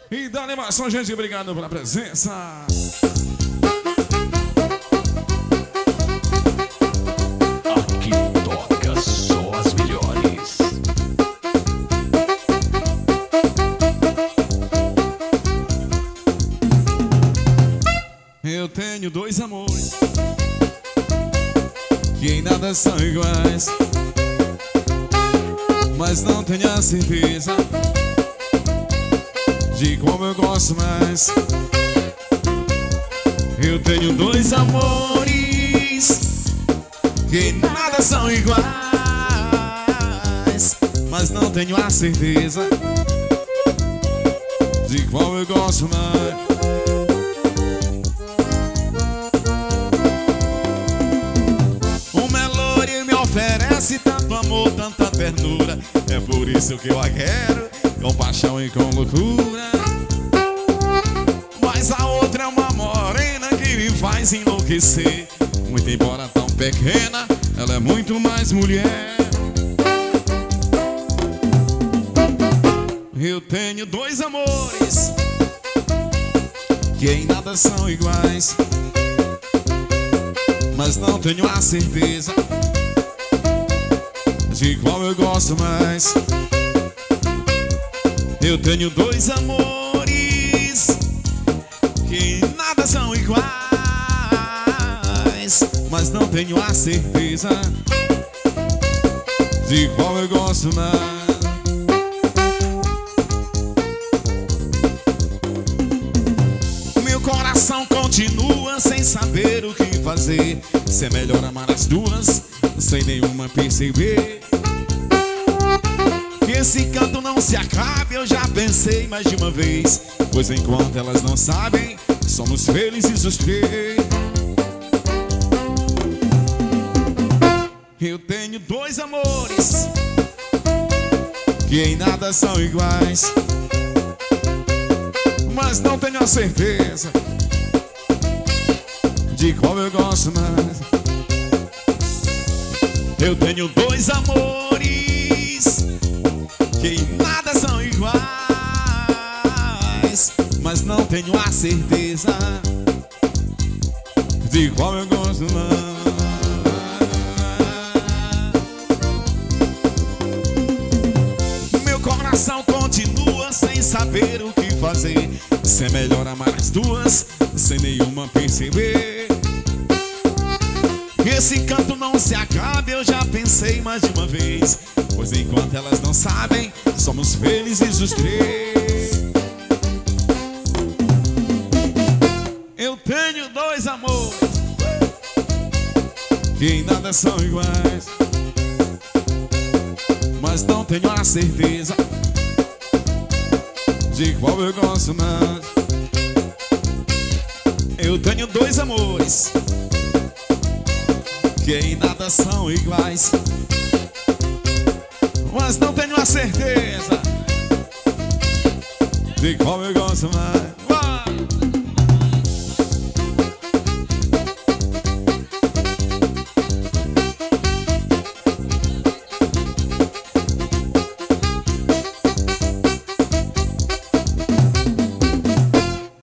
E da animação, gente, obrigado pela presença. Aqui toca só as melhores. Eu tenho dois amores que em nada são iguais, mas não tenho a certeza de como eu gosto mais. Eu tenho dois amores que em nada são iguais, mas não tenho a certeza de qual eu gosto mais. Oferece tanto amor, tanta ternura, é por isso que eu a quero, com paixão e com loucura. Mas a outra é uma morena que me faz enlouquecer. Muito embora tão pequena, ela é muito mais mulher. Eu tenho dois amores que em nada são iguais, mas não tenho a certeza de qual eu gosto mais. Eu tenho dois amores que em nada são iguais, mas não tenho a certeza de qual eu gosto mais. Meu coração continua sem saber o que fazer. Se é melhor amar as duas sem nenhuma perceber. Que esse canto não se acabe, eu já pensei mais de uma vez. Pois enquanto elas não sabem, somos felizes os três. Eu tenho dois amores que em nada são iguais, mas não tenho a certeza de qual eu gosto mais. Eu tenho dois amores que em nada são iguais, mas não tenho a certeza de qual eu gosto mais. Meu coração continua sem saber o que fazer. Se é melhor amar as duas sem nenhuma perceber. Que esse canto não se acabe, eu já pensei mais de uma vez. Pois enquanto elas não sabem, somos felizes os três. Eu tenho dois amores que em nada são iguais, mas não tenho a certeza de qual eu gosto mais. Eu tenho dois amores que em nada são iguais, mas não tenho a certeza de qual eu gosto mais.